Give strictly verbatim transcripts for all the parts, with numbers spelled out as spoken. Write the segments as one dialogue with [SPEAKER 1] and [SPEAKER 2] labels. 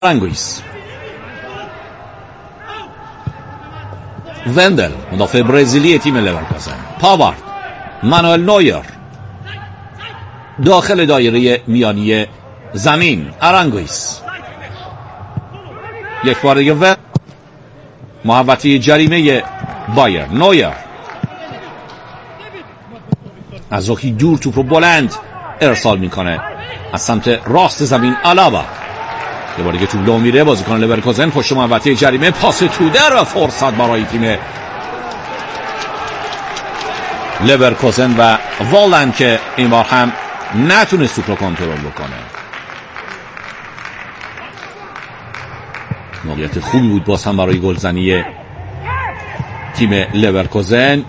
[SPEAKER 1] آرانگویس، وندل مدافع برزیلی تیم لورکوزن، پاوارد، مانوئل نویر داخل دایره میانی زمین. آرانگویس یک بار دیگه و محوطه جریمه بایر. نویر از راهی دور توپ رو بلند ارسال میکنه از سمت راست زمین. آلابا یه بار دیگه توپ لو میره. بازیکن لورکوزن پشت محوطه جریمه، پاس تودر و فرصت برای تیم لورکوزن و والند که این بار هم نتونست توپ رو کنترل بکنه. موقعیت خوبی بود باز هم برای گلزنی تیم لورکوزن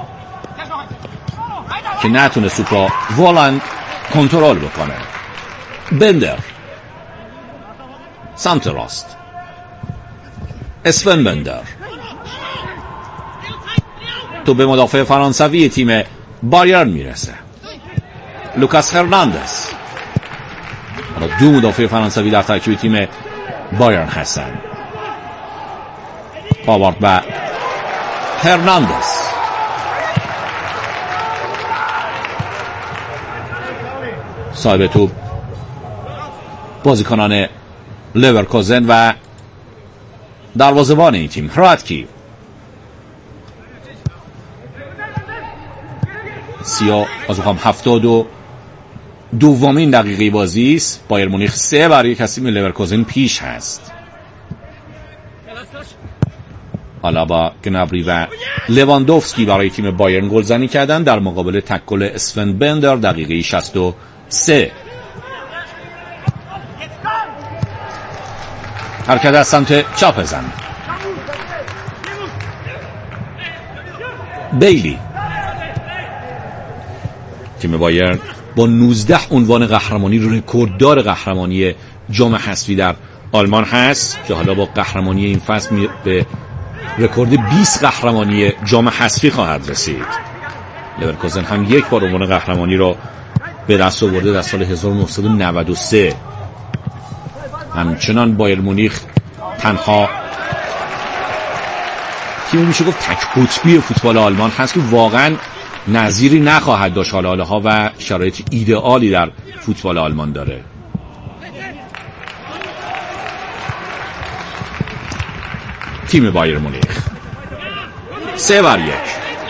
[SPEAKER 1] که نتونست توپ رو والند کنترل بکنه. بندر سمت راست، اسفن بندر تو به مدافع فرانسوی تیم بایرن میرسه. لوکاس هرناندز. دو مدافع فرانسوی در ترکیب تیم بایرن هستن، پاوارد و هرناندز. صاحب توپ بازیکنان لورکوزن و دروازه‌بان این تیم هراتکی. سیا از هم هفتاد و دومین دقیقه بازی است. بایر مونیخ سه برای تیم لورکوزن پیش هست. حالا با گنابری و لواندوفسکی برای تیم بایرن گلزنی کردن در مقابل تک گل اسفن بندر دقیقه شصت و سه. حرکت از سمت چپ زمین. بیلی. تیم بایرن با نوزده عنوان قهرمانی رکورددار قهرمانی جام حذفی در آلمان هست که حالا با قهرمانی این فصل به رکورد بیست قهرمانی جام حذفی خواهد رسید. لورکوزن هم یک بار عنوان قهرمانی را به دست آورده در سال هزار و نهصد و نود و سه. همچنان بایر مونیخ تنها تیم میشه گفت تک قطبی فوتبال آلمان هست که واقعا نظیری نخواهد داشت. حالا حالا ها و شرایط ایدئالی در فوتبال آلمان داره. تیم بایر مونیخ سه بر یک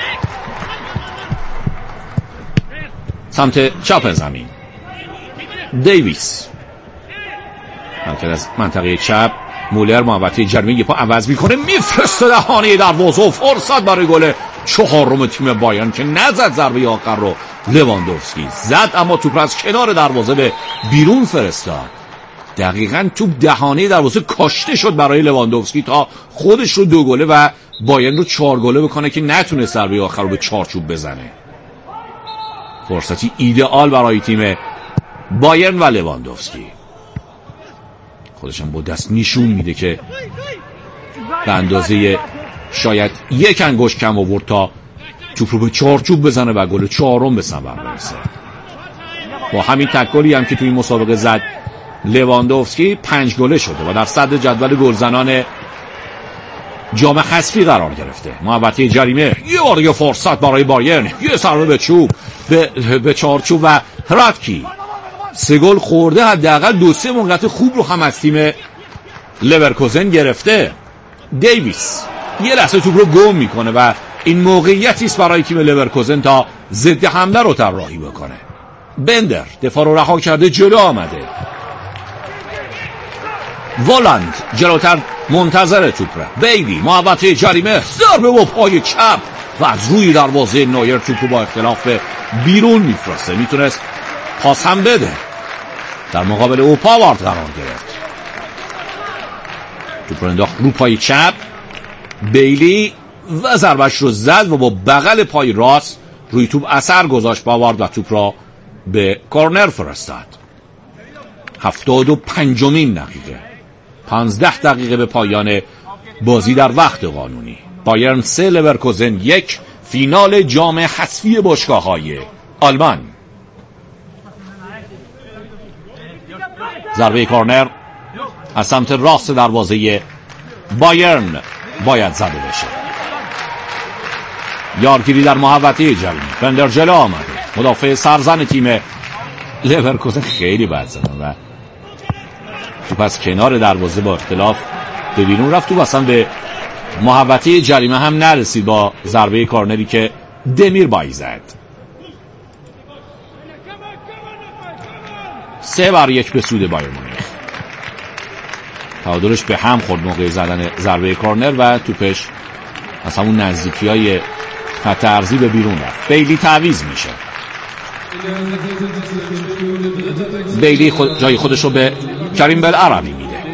[SPEAKER 1] سمت چپ زمین. دیویس حرکت از منطقه چپ. مولر محوطه جریمه یه پا عوض میکنه، میفرسته دهانه دروازه و فرصت برای گل چهارم تیم بایرن که نزد ضربه آخر رو لواندوفسکی زد، اما توپ از کنار دروازه به بیرون فرستاد. دقیقاً توپ دهانه دروازه کاشته شد برای لواندوفسکی تا خودش رو دو گله و بایرن رو چهار گله بکنه که نتونه ضربه آخر رو به چارچوب بزنه. فرصتی ایدئال برای تیم بایرن و لواندوفسکی. خودشم با دست نشون میده که به اندازه شاید یک انگشت کم آورد تا توپ رو به چارچوب بزنه و گل چهارم به ثمر برسه. با همین تک گلی هم که توی این مسابقه زد لواندوفسکی پنج گله شده و در صدر جدول گلزنان جام حذفی قرار گرفته. محوطه جریمه، یه بار دیگه فرصت برای بایرن، یه ضربه به چوب به, به چارچوب و هراتکی سه گل خورده. حداقل دو سه موقعیت خوب رو هم از تیم لورکوزن گرفته. دیویس یه لحظه توپ رو گم میکنه و این موقعیتی است برای تیم لورکوزن تا ضد حمله رو طراحی بکنه. بندر دفاع رو رها کرده، جلو آمده. والند جلوتر منتظر توپ را. بیلی محوطه جریمه، ضربه با پای چپ و از روی دروازه نویر توپ رو با اختلاف به بیرون میفرسته. میتونست پاس هم بده. در مقابل او پاوارد قرار گرفت. توپ رو انداخت رو پای چپ. بیلی و ضربش رو زد و با بغل پای راست روی توپ اثر گذاشت پاوارد و توپ را به کورنر فرستاد. هفتاد و پنجمین دقیقه، پانزده دقیقه به پایان بازی در وقت قانونی. بایرن سه لورکوزن یک. فینال جام حذفی باشگاه‌های آلمان. ضربه کورنر از سمت راست دروازه بایرن باید زده بشه. یارگیری در محوطه جریمه. بندر جلو آمده. مدافع سرزن تیم لورکوزن خیلی بد زدن و تو پس کنار دروازه با اختلاف به بیرون رفت. تو اصلا به محوطه جریمه هم نرسید با ضربه کارنری که دمیر بای زد. سه بر یک به سود بایر مونیخ. تعادلش به هم خورد موقع زدن ضربه کارنر و توپش از همون نزدیکی های خط ارضی به بیرون رفت. بیلی تعویض میشه. بیلی خود جای خودش رو به کریم بالعربی میده.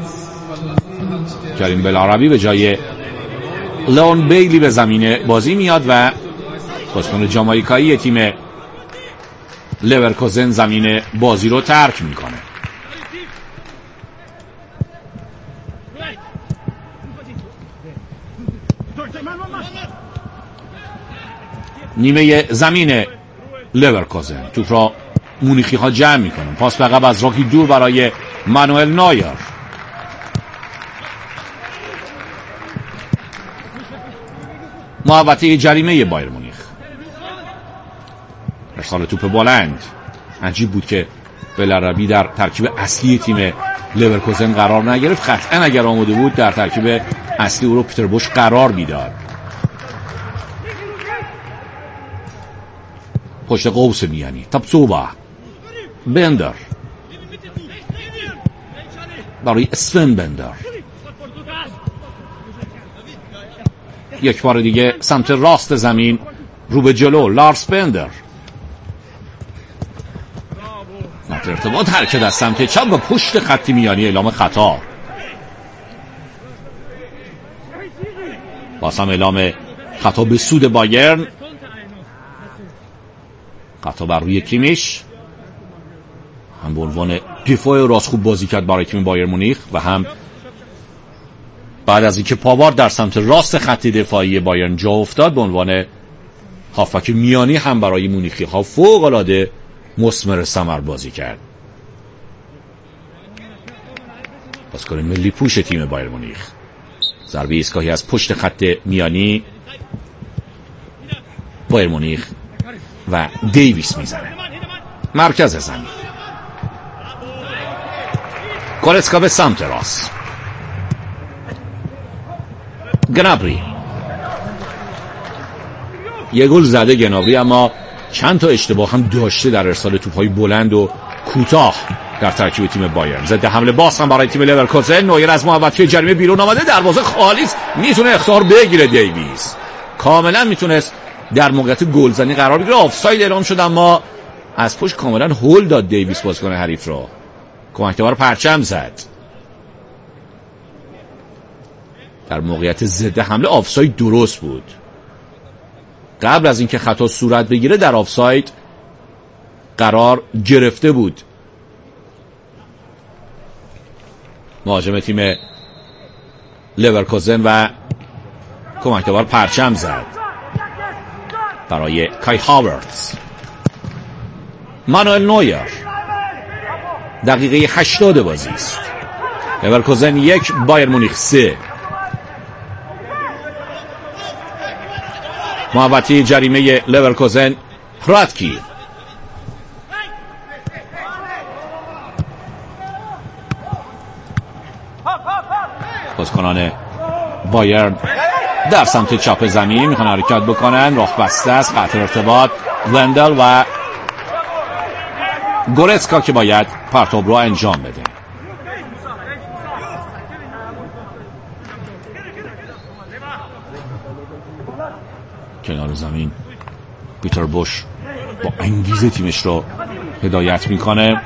[SPEAKER 1] کریم بالعربی به جای لون بیلی به زمین بازی میاد و بازیکن جامائیکایی تیم لورکوزن زمین بازی رو ترک میکنه. نیمه زمین لورکوزن توپ را مونیخی ها جمع میکنن. پاس به عقب از راکی دور برای مانوئل نویر. محوطه جریمه بایر مونیخ. ارسال توپ بلند. عجیب بود که بالعربی در ترکیب اصلی تیم لورکوزن قرار نگرفت. قطعا اگر آماده بود در ترکیب اصلی او رو پیتر بوش قرار میداد. پشت قوس میانی تابسوبا. بندر برای اسفن بندر. یک بار دیگه سمت راست زمین رو به جلو لارس بندر. نقطه ارتباط حرکت از سمت چپ و پشت خط میانی اعلام خطا. باز هم اعلام خطا به سود بایرن. خطا بر روی کیمیش. هم به عنوان دفاع راست خوب بازی کرد برای تیم بایر مونیخ و هم بعد از اینکه پاوارد در سمت راست خط دفاعی بایرن جا افتاد به عنوان هافبک میانی هم برای مونیخی ها فوق العاده مثمر ثمر بازی کرد. بازیکن ملی پوش تیم بایر مونیخ. ضربه ایستگاهی از پشت خط میانی بایر مونیخ و دیویس میزنه. مرکز زمین. گورتسکا به سمت راست. گنابری. یه گل زده گنابری اما چند تا اشتباه هم داشته در ارسال توپ‌های بلند و کوتاه در ترکیب تیم بایرن. ضد حمله باز هم برای تیم لورکوزن. نویر از محوطه جریمه بیرون آمده. دروازه خالی است. میتونه اخطار بگیره. دیویس کاملا میتونست در موقعیت گلزنی قرار بگیره. آفساید اعلام شد اما از پشت کاملا هول داد دیویس بازیکن حریف رو. کمک‌دار پرچم زد. در موقعیت ضد حمله آفساید درست بود. قبل از اینکه خطا صورت بگیره در آفساید قرار گرفته بود. مهاجم تیم لورکوزن و کمک‌دار پرچم زد برای کای هاورتز. مانوئل نویر. دقیقه هشتاد بازی است. لورکوزن یک بایر مونیخ سه. محوطه جریمه لورکوزن. پراتکی. بازیکنان بایرن در سمت چپ زمین میخوان حرکت بکنن. راه بسته است. قطع ارتباط وندل و گورتسکا که باید پرتاب رو انجام بده. کنار زمین پیتر بوش با انگیزه تیمش رو هدایت میکنه.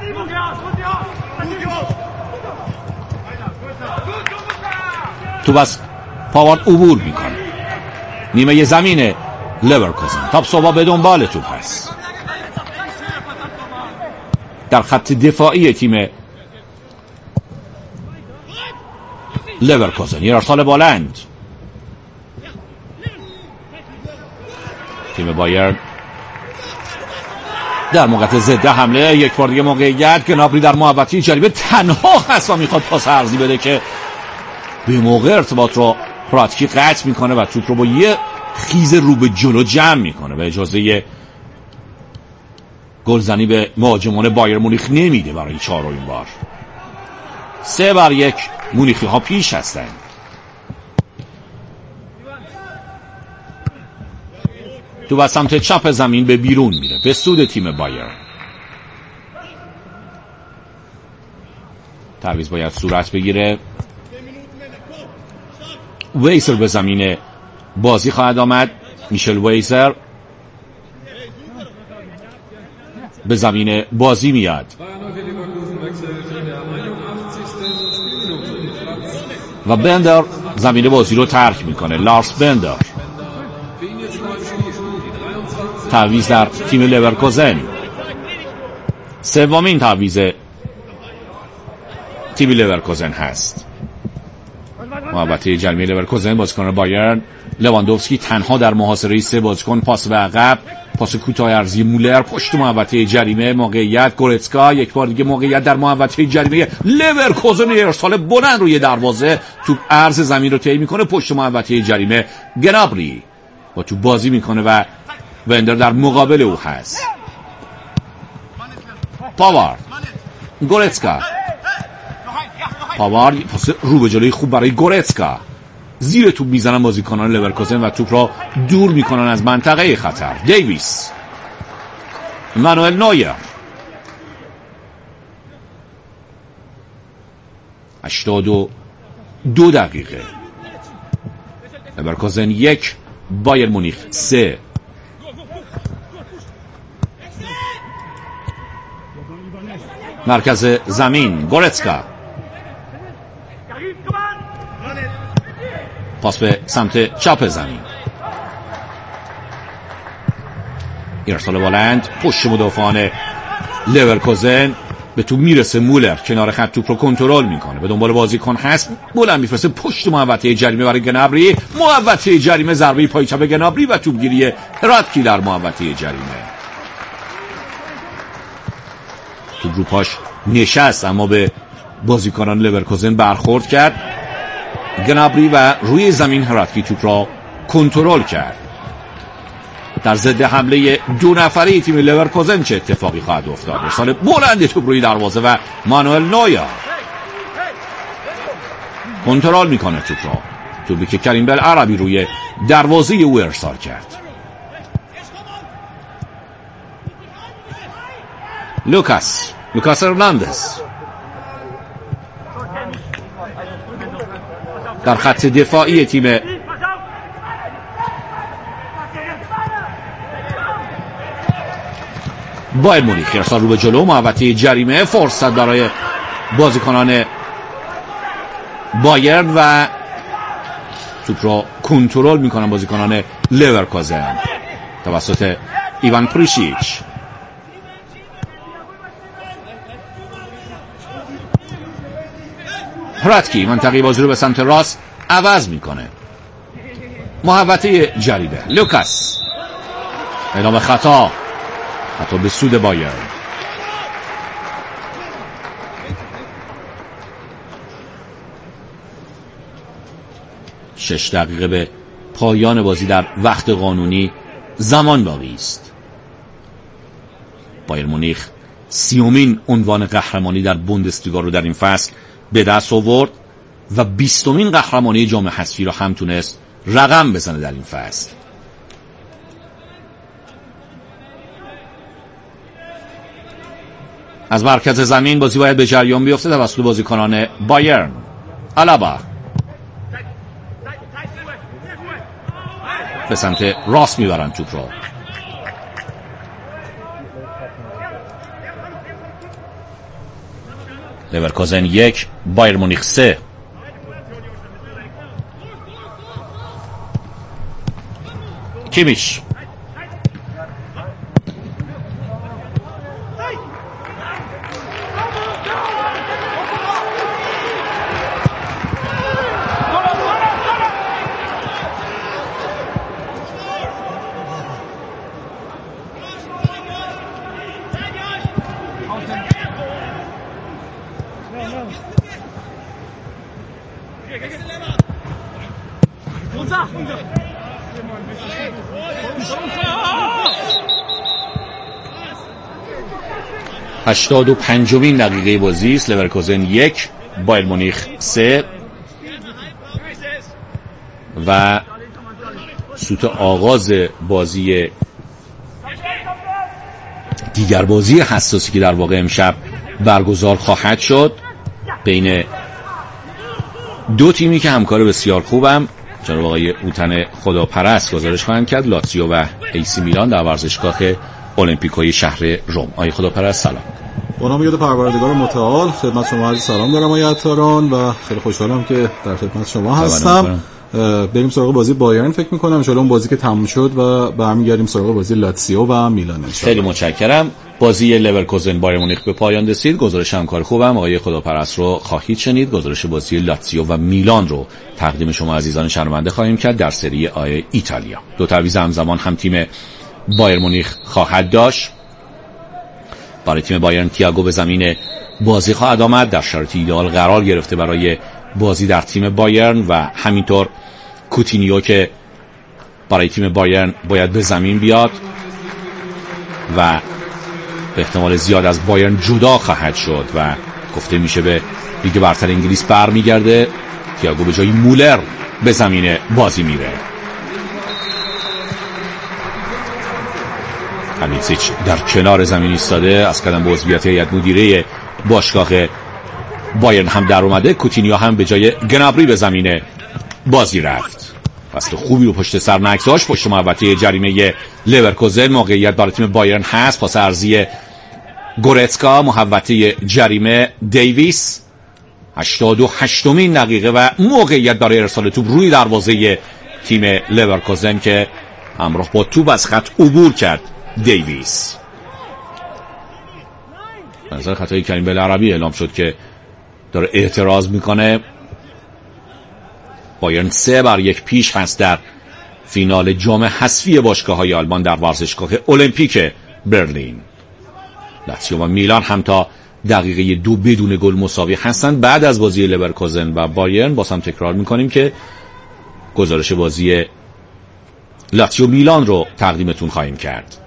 [SPEAKER 1] تو بس پاوارد عبور میکنه. نیمه زمین لورکوزن. تابسوبا به دنبال توپ هست. در خط دفاعی تیم لورکوزن. یه ارسال بلند. تیم بایرن در موقع ضد حمله یک بار دیگه موقعیت گنابری در محوطه جریمه تنها هست و میخواد پاس عرضی بده که به موقع ارتباط رو هراتکی قطع میکنه و توپ رو با یه خیز رو به جلو جمع میکنه و اجازه گلزنی به مهاجمان بایر مونیخ نمیده برای چهارمین بار. سه بر یک مونیخی ها پیش هستند. تو به سمت چپ زمین به بیرون میره به سود تیم بایر. تعویض باید صورت بگیره. ویسر به زمین بازی خواهد آمد. میشل ویسر به زمین بازی میاد و بندر زمین بازی رو ترک میکنه. لارس بندر تعویض در تیم لورکوزن، سومین تعویض تیم لورکوزن هست. محوطه جریمه لورکوزن بازیکن بایرن لواندوفسکی تنها در محاصره سه بازیکن، پاس به عقب، پاس کوتاه عرضی مولر پشت محوطه جریمه، موقعیت گورتسکا، یک بار دیگه موقعیت در محوطه جریمه لورکوزن، ارسال بلند روی دروازه، توپ عرض زمین رو طی میکنه پشت محوطه جریمه. گنابری با توپ بازی میکنه و وندر در مقابل او هست. پاوارد، گورتسکا، پاوارد پاس رو به جلوی خوب برای گورتسکا، زیر توپ میزنن بازیکنان لورکوزن و توپ را دور میکنن از منطقه خطر. دیویس، مانوئل نویر، هشتاد و دو دقیقه. لورکوزن یک، بایر مونیخ سه. مرکز زمین گورتسکا، پاس به سمت چپ زمین، ارسال بلند پشت مدافعان لورکوزن به توپ میرسه. مولر کنار خط توپ رو کنترل میکنه، به دنبال بازیکن هست، بلند میفرسته پشت محوطه جریمه برای گنابری. محوطه جریمه ضربه پای چپ گنابری و توپگیری هراتکی در محوطه جریمه. توپ رو پاش نشست اما به بازیکنان لورکوزن برخورد کرد گنابری و روی زمین هراتکی توپ را کنترل کرد. در ضد حمله دو نفره تیم لورکوزن چه اتفاقی خواهد افتاد؟ ارسال بلند توپ روی دروازه و مانوئل نویر کنترل میکنه توپ را. توپی که کریم بالعربی روی دروازه او ارسال کرد. لوکاس لوکاس هرناندز در خط دفاعی تیم بایر مونیخ، ارسال رو به جلو محوطه جریمه، فرصت برای بازیکنان بایرن و توپ را کنترل میکنن بازیکنان لورکوزن توسط ایوان پریشیچ. هراتکی منطقه بازی رو به سمت راست عوض میکنه. محوطه جریمه لوکاس، اعلام خطا، خطا به سود بایر. شش دقیقه به پایان بازی در وقت قانونی زمان باقی است. بایر مونیخ سیومین عنوان قهرمانی در بوندسلیگا رو در این فصل به دست آورد و بیستمین قهرمانی جام حذفی را هم تونست رقم بزنه در این فصل. از مرکز زمین بازی باید به جریان بیفته توسط بازیکنان بایرن. آلابا به سمت راست میبرن توپ را. لورکوزن یک، بایر مونیخ سه. کیمیش، هشتاد و پنجمین دقیقه بازی است. لورکوزن یک بایر مونیخ سه و سوت آغاز بازی دیگر بازی حساسی که در واقع امشب برگزار خواهد شد بین دو تیمی که همکار بسیار خوبم جناب آقای اوتن خداپرست گزارش خواهند کرد، لاتزیو و ایسی میلان در ورزشگاه المپیکوی شهر روم. آقای خداپرست سلام.
[SPEAKER 2] با نام یاد پروردگار متعال خدمت شما عزیز سلام دارم آقای عطاران و خیلی خوشحالم که در خدمت شما هستم. بریم سراغ بازی بایرن فکر می‌کنم ان شاءالله اون بازی که تموم شد و برمیگردیم سراغ بازی لاتزیو و میلان ان شاءالله.
[SPEAKER 1] خیلی متشکرم. بازی لورکوزن بایر مونیخ به پایان رسید. گزارش همکار خوبم آقای خداپرست رو خواهید شنید. گزارش بازی لاتزیو و میلان رو تقدیم شما عزیزان شنونده خواهیم کرد در سری آ ایتالیا. دو تعویض همزمان هم تیم بایر مونیخ خواهد داشت. برای تیم بایرن تییاگو به زمین بازی خواهد آمد، در شرایط ایدئال قرار گرفته برای بازی در تیم بایرن و همینطور کوتینیو که برای تیم بایرن باید به زمین بیاد و به احتمال زیاد از بایرن جدا خواهد شد و گفته میشه به لیگ برتر انگلیس برمیگرده. تییاگو به جای مولر به زمین بازی میره. هالیتزیچ در کنار زمین ایستاده، از قدم به عضویت هیئت مدیره باشگاه بایرن هم در اومده. کوتینیو هم به جای گنابری به زمین بازی رفت. فصل خوبی رو پشت سر نگذاشت. پشت محوطه جریمه لورکوزن موقعیت برای تیم بایرن هست. پاس عرضی گورتسکا، محوطه جریمه دیویس، هشتاد و هشتمین دقیقه و موقعیت برای ارسال توپ روی دروازه تیم لورکوزن که همراه با توپ از خط عبور کرد. دیویس نظر خطای کریم بالعربی اعلام شد که داره اعتراض میکنه. بایرن سه بر یک پیش هست در فینال جام حذفی باشگاه‌های آلمان در ورزشگاه المپیک برلین. لاتزیو و میلان هم تا دقیقه دو بدون گل مساوی هستند. بعد از بازی لورکوزن و بایرن باز هم تکرار میکنیم که گزارش بازی لاتزیو میلان رو تقدیمتون خواهیم کرد.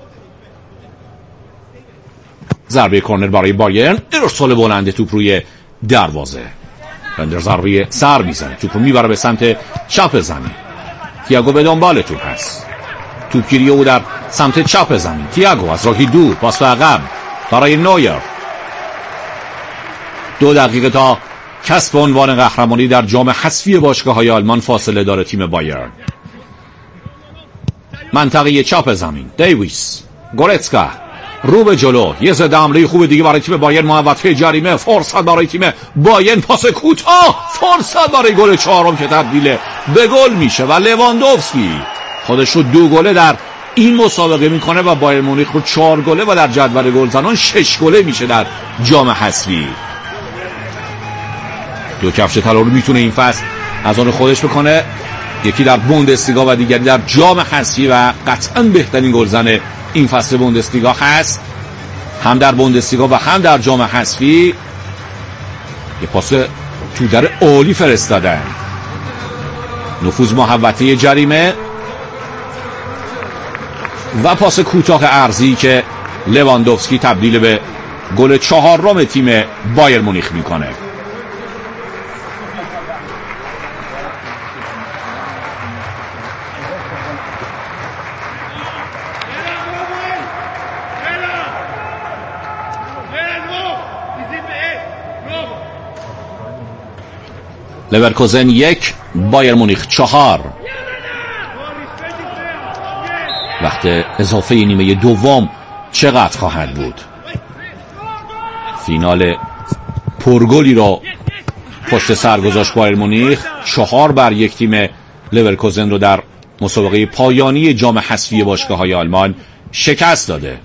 [SPEAKER 1] ضربه کورنر برای بایرن، ارسال بلند توپ روی دروازه. رندر ضربه سر میزنه، توپ رو میبره به سمت چپ زمین. تییاگو به دنبال توپ هست. توپگیری او در سمت چپ زمین. تییاگو از راهی دور پاس به عقب برای نویر. دو دقیقه تا کسب عنوان قهرمانی در جام حذفی باشگاه‌های آلمان فاصله داره تیم بایرن. منطقه چپ زمین. دیویس، گورتسکا رو به جلو، یه ضد حمله خوب دیگه برای تیم بایرن. محوطه جریمه، فرصت برای تیم بایرن، پاس کوتاه، فرصت برای گل چهارم که تبدیل به گل میشه و لواندوفسکی خودش رو دو گله در این مسابقه میکنه و بایر مونیخ رو چهار گله و در جدول گلزنان شش گله میشه در جام حذفی. دو کفش طلا رو میتونه این فصل از آن خودش بکنه، یکی در بوندسلیگا و دیگری در جام حذفی و قطعا بهترین گلزن این فصل بوندسلیگا هست، هم در بوندسلیگا و هم در جام حذفی. یه پاس تو در عالی فرستادن، نفوذ محوطه جریمه و پاس کوتاه عرضی که لواندوفسکی تبدیل به گل چهارم تیم بایر مونیخ میکنه. لورکوزن یک بایر مونیخ چهار. وقت اضافه نیمه دوم چقدر خواهد بود؟ فینال پرگلی را پشت سر گذاشت بایر مونیخ. چهار بر یک تیم لورکوزن رو در مسابقه پایانی جام حذفی باشگاه‌های آلمان شکست داده.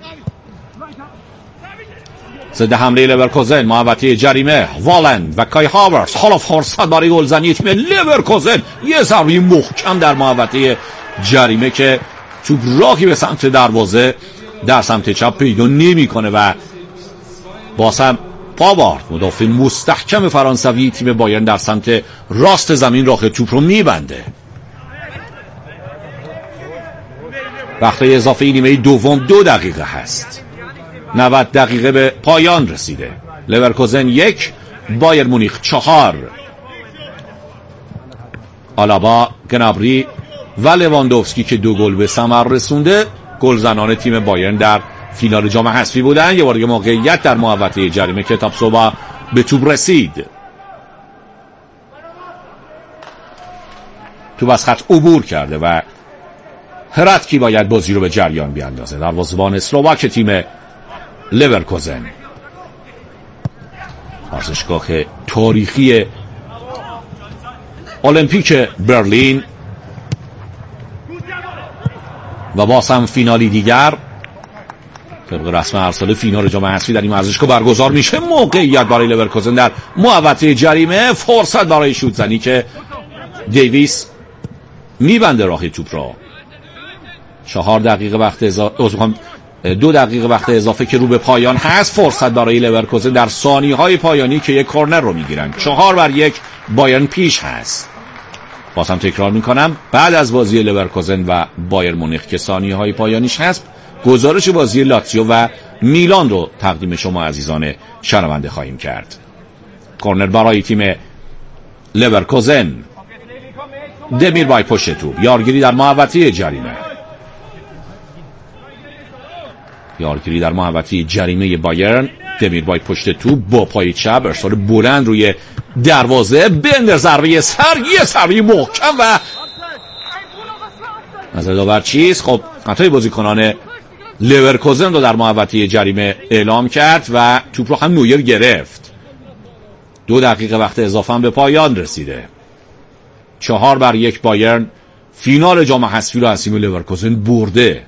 [SPEAKER 1] ضد حمله لورکوزن، محوطه جریمه، والن و کای هاورتز. حالا فرصت برای گلزنی تیم لورکوزن، یه ضربه محکم در محوطه جریمه که توپ راهی به سمت دروازه در سمت چپ پیدا نمی‌کنه و باز هم پاوارد مدافع مستحکم فرانسوی تیم بایرن در سمت راست زمین راه توپ رو میبنده. وقت اضافه نیمه دوم دو دقیقه هست. نود دقیقه به پایان رسیده. لورکوزن یک، بایر مونیخ چهار. آلابا، گنابری و لواندوفسکی که دو گل به ثمر رسونده گلزنان تیم بایرن در فینال جام حذفی بودن. یه بار دیگه موقعیت در محوطه جریمه که تاپسوبا به توپ رسید، توپ از خط عبور کرده و هراتکی باید بازی رو به جریان بیاندازه. دروازه‌بان اسلواک تیم لورکوزن، ورزشگاه تاریخی المپیک برلین و باز هم فینالی دیگر طبق رسم هر ساله فینال جام حذفی در این ورزشگاه برگزار میشه. موقعیت برای لورکوزن در محوطه جریمه، فرصت برای شوت زنی که دیویس میبنده راه توپ را. چهار دقیقه وقت اضافه دو دقیقه وقت اضافه که رو به پایان هست. فرصت برای لورکوزن در ثانیه‌های پایانی که یک کورنر رو میگیرن. چهار بر یک بایرن پیش هست. بازم تکرار میکنم بعد از بازی لورکوزن و بایر مونیخ که ثانیه‌های پایانیش هست، گزارش بازی لاتزیو و میلان رو تقدیم شما عزیزان شنونده خواهیم کرد. کورنر برای تیم لورکوزن، دمیر بای پشت توپ، یارگیری در محوطه جریمه. یارگیری در محوطه جریمه بایرن، دمیر بای پشت توپ با پای چپ، ارسال بلند روی دروازه، بندر ضربه سر، یه ضربه محکم و نظر داور چیز. خب خطای بازیکنان لورکوزن رو در محوطه جریمه اعلام کرد و توپ رو هم نویر گرفت. دو دقیقه وقت اضافه هم به پایان رسیده. چهار بر یک بایرن فینال جام حذفی رو از تیم لورکوزن برده.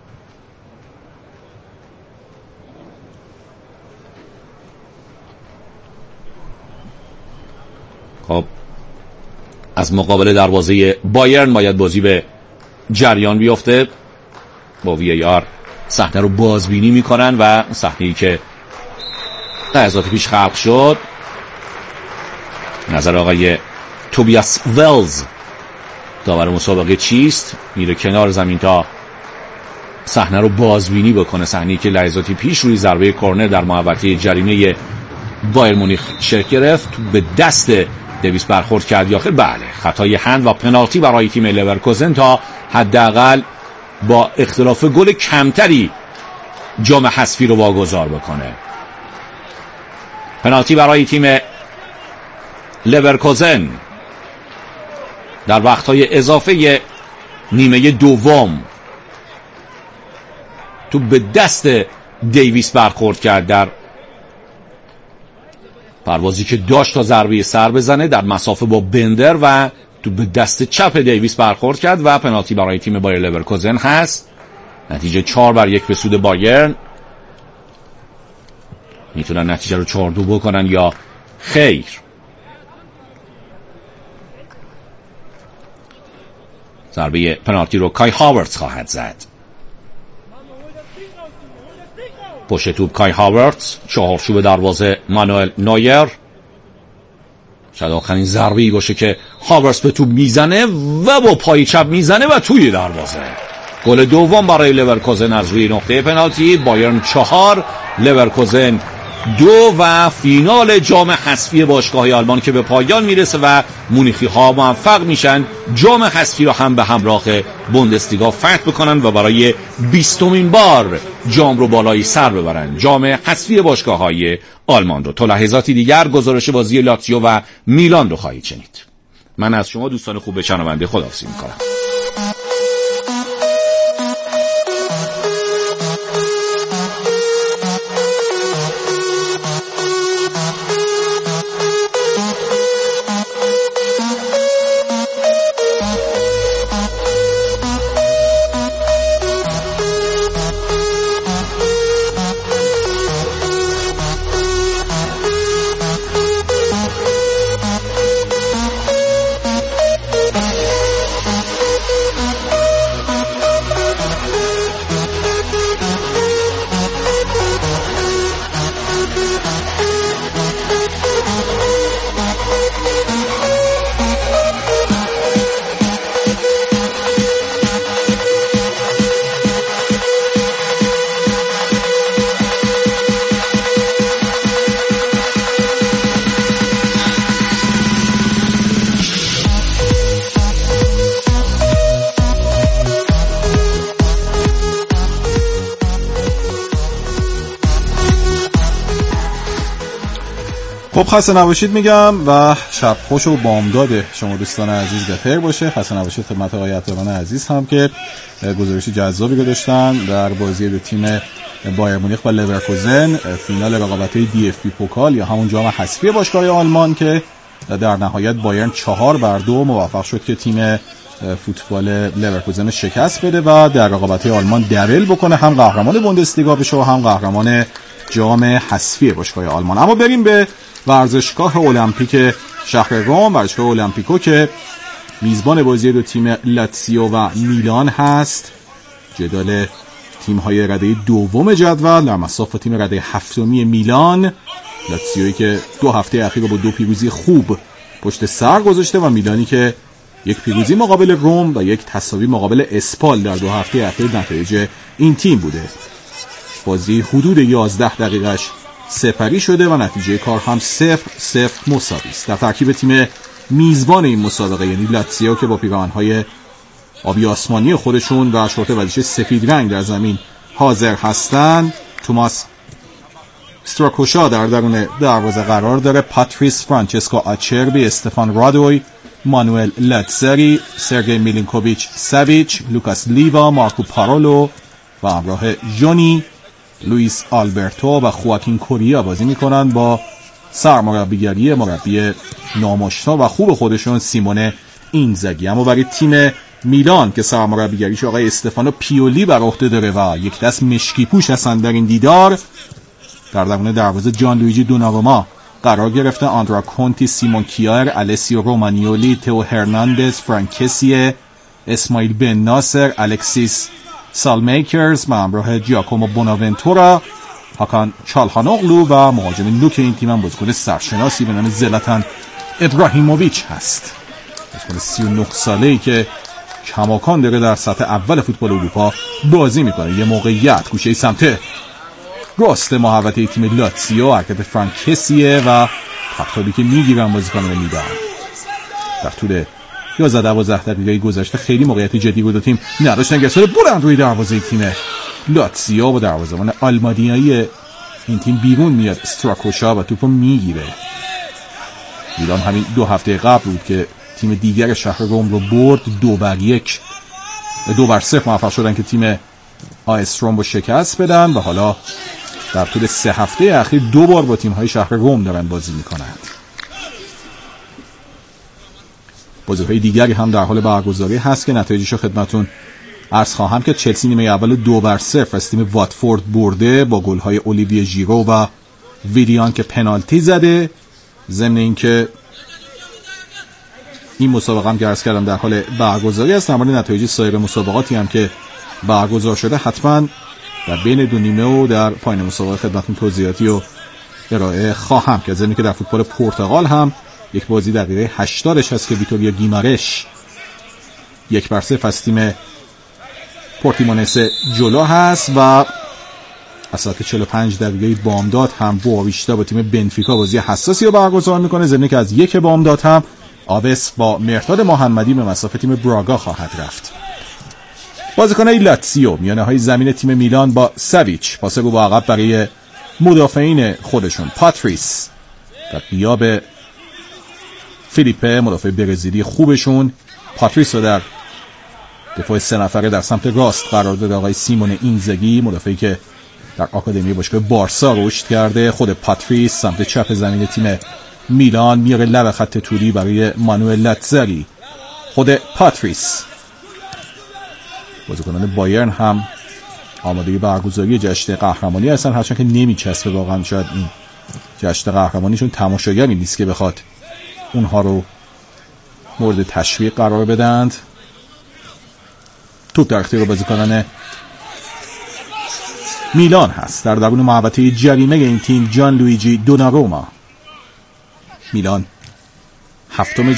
[SPEAKER 1] خب از مقابل دروازه بایرن باید بازی به جریان بیفته. با وی ای آر صحنه رو بازبینی میکنن و صحنه‌ای که لحظات پیش خلق شد، نظر آقای توبیاس ولز داور مسابقه چیست؟ میره کنار زمین تا صحنه رو بازبینی بکنه. صحنه‌ای که لحظاتی پیش روی ضربه کورنر در محوطه جریمه بایر مونیخ شکل گرفت، به دست دیویس برخورد کرد یا خیر؟ بله، خطای هند و پنالتی برای تیم لورکوزن تا حداقل با اختلاف گل کمتری جام حذفی رو واگذار بکنه. پنالتی برای تیم لورکوزن در وقتهای اضافه نیمه دوم. تو به دست دیویس برخورد کرد در پروازی که داشت تا ضربه سر بزنه در مسافه با بندر و تو به دست چپ دیویس برخورد کرد و پنالتی برای تیم بایر لورکوزن هست. نتیجه چهار بر یک به سود بایرن. میتونن نتیجه رو چهار دو بکنن یا خیر. ضربه پنالتی رو کای هاورتز خواهد زد. پشت توپ کای هاورتز، چهارچوب دروازه مانوئل نویر. شاید آخرین ضربه‌ای باشه که هاورتز به توپ میزنه و با پای چپ میزنه و توی دروازه. گل دوم برای لورکوزن از روی نقطه پنالتی. بایرن چهار، لورکوزن دو و فینال جام حذفی باشگاه‌های آلمان که به پایان میرسه و مونیخی‌ها موفق میشن جام حذفی رو هم به همراه بوندسلیگا فتح بکنن و برای بیستمین بار جام رو بالای سر ببرن، جام حذفی باشگاه‌های آلمان رو. تا لحظاتی دیگر گزارش بازی لاتزیو و میلان رو خواهید شنید. من از شما دوستان خوب شنونده خداحافظی میکنم.
[SPEAKER 2] خب خسته نباشید میگم و شب خوش و بامداد شما دوستان عزیز بخیر باشه. خسته نباشید خدمت آقای عطاران عزیز هم که گزارش جذابی رو داشتن در بازی دو تیم بایر مونیخ و لورکوزن، فینال رقابت‌های دی اف بی پوکال یا همون جام حذفی باشگاه آلمان که در نهایت بایرن چهار بر دو موفق شد که تیم فوتبال لورکوزن شکست بده و در رقابت‌های آلمان دبل بکنه، هم قهرمان بوندسلیگا بشه و هم قهرمان جام حذفی باشگاه آلمان. اما بریم به ورزشگاه المپیک شهر روم، ورزشگاه المپیکو که میزبان بازی دو تیم لاتزیو و میلان هست. جدال تیم‌های رده دوم جدول در مصاف تیم رده هفتمی میلان، لاتزیویی که دو هفته اخیر با دو پیروزی خوب پشت سر گذاشته و میلانی که یک پیروزی مقابل روم و یک تساوی مقابل اسپال در دو هفته اخیر نتایج این تیم بوده. بازی حدود یازده دقیقش سپری شده و نتیجه کار هم صفر صفر مساوی است. در ترکیب تیم میزبان این مسابقه یعنی لاتزیو که با پیراهن‌های آبی آسمانی خودشون و شورت ورزشی سفید رنگ در زمین حاضر هستند، توماس استراکوشا در درون دروازه قرار داره، پاتریس فرانچسکو آچربی، استفان رادوی، مانوئل لاتزری، سرگئی میلینکوویچ ساویچ، لوکاس لیوا، مارکو پارولو و همراه جونی، لوئیس آلبرتو و خواکین کوریا بازی میکنن با سرمربیگری مربی نامشنا و خوب خودشون سیمونه اینزاگی. اما برای تیم میلان که سرمربیگریش آقای استفانو پیولی بر عهده داره و یک دست مشکی پوش هستن در این دیدار، در درون دروازه جان لویجی دوناروما قرار گرفته، آندرا کونتی، سیمون کیایر، السیو رومانیولی، تئو هرناندز، فرانکسی، اسماعیل بن ناصر، الکسیس سالمیکرز و همراه جیاکومو بوناونتورا، هاکان چالهانوغلو و مهاجم نوک این تیم هم بازیکن سرشناسی به نام زلاتان ابراهیموویچ هست. بازیکن سی و نه ساله‌ای که کماکان داره در سطح اول فوتبال اروپا بازی میکنه. یه موقعیت گوشه سمت راست محوطه تیم لاتزیو، حرکت فرانکسیه و تقطابی که میگیرن بازیکن میدن. در طول یازده دوازده دقیقه گذشته خیلی موقعیت جدی بود و تیم نداشتن. گسل بلند روی دروازه تیم لاتزیو و دروازه‌بان آلمانیایی این تیم بیرون میاد، استراکوشا و توپو میگیره. میلان همین دو هفته قبل بود که تیم دیگر شهر روم رو برد، دو بر یک دو بر صفر موفق شدن که تیم آیس روم رو شکست بدن و حالا در طول سه هفته اخیر دو بار با تیم‌های شهر روم دارن بازی میکنند. بازی‌های دیگری هم در حال برگزاری هست که نتایجش رو خدمتتون عرض خواهم که چلسی نیمه اول دو بر صفر از تیم واتفورد برده با گل‌های اولیویه ژیرو و ویلیان که پنالتی زده. ضمن اینکه این مسابقه هم که عرض کردم در حال برگزاری است، در مورد نتایج سایر مسابقاتی هم که برگزار شده حتما در بین دو نیمه و در پایان مسابقه خدمتتون توضیحاتی و ارائه خواهم که ضمن که در فوتبال پرتغال هم یک بازی دقیقه هشتادش هست که ویتوریا گیمارش یک بر صفر از تیم پورتیمونسه جلو هست و از ساعت چهل و پنج دقیقه بامداد هم بوآویشتا با تیم بنفیکا بازی حساسی رو برگزار میکنه. ضمن که از یک بامداد هم آوس با مرداد محمدی به مسافت تیم براگا خواهد رفت. بازیکنان لاتزیو میانه های زمین تیم میلان با ساویچ پاس رو با عقب برای مدافعین خودشون، پاتریس در غیاب فیلیپه مدافع برزیلی خوبشون، پاتریس رو در دفاع سه نفره در سمت راست قرار داده آقای سیمون اینزاگی، مدافعی که در آکادمی باشگاه بارسا رشد کرده. خود پاتریس سمت چپ زمین تیم میلان میاره لب خط طولی برای مانوئل لاتزری. خود پاتریس. بازیکنان بایرن هم آماده برگزاری جشن قهرمانی هستن، هرچند که نمیچسبه واقعا شاید این جشن قهرمانیشون تماشاگری نیست که بخواد اونها رو مورد تشویق قرار بدند. توپ در اختیار بازیکنان میلان هست. در درون محوطه جریمه این تیم جان لویجی دوناروما. میلان هفتم